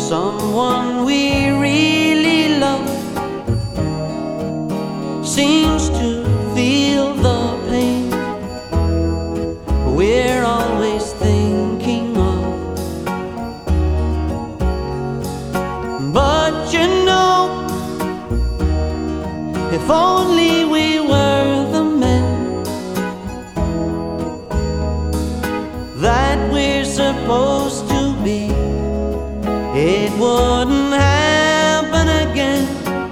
someone we really love seems to feel the pain we're always thinking of. But you know, if only we were the men that we're supposed to be, it wouldn't happen again.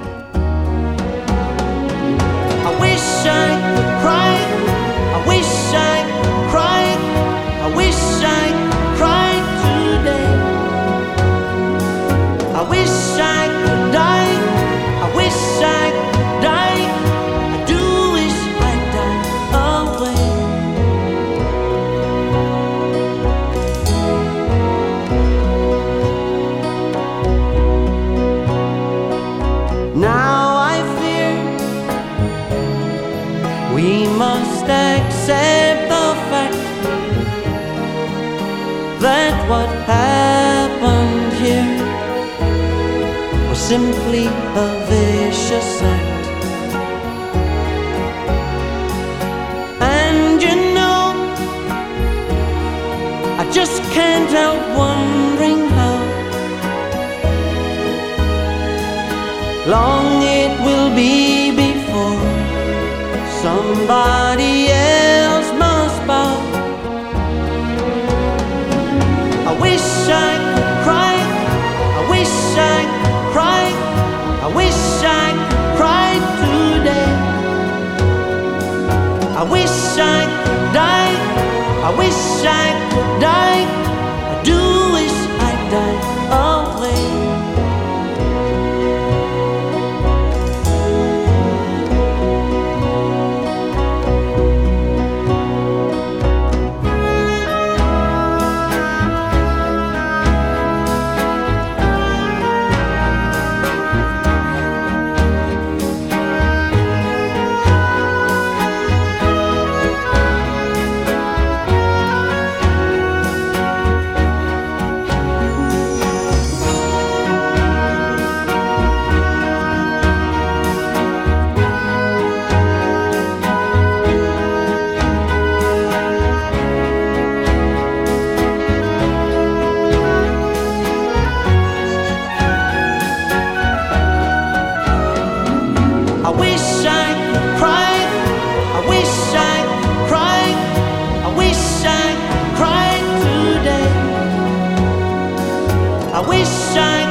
I wish I could cry, I wish I could cry, I wish I could cry today. I wish I could die, I wish I could die, I do wish I'd die away. Now I fear we must accept the fact that what happened here was simply a vicious act. And you know, I just can't help wondering how long it will be before somebody else must bow. I wish I could cry, I wish I could cry, I wish I could cry today. I wish I could die, I wish I could die, I do wish I'd die away. I wish I could cry, I wish I could cry, I wish I could cry today. I wish I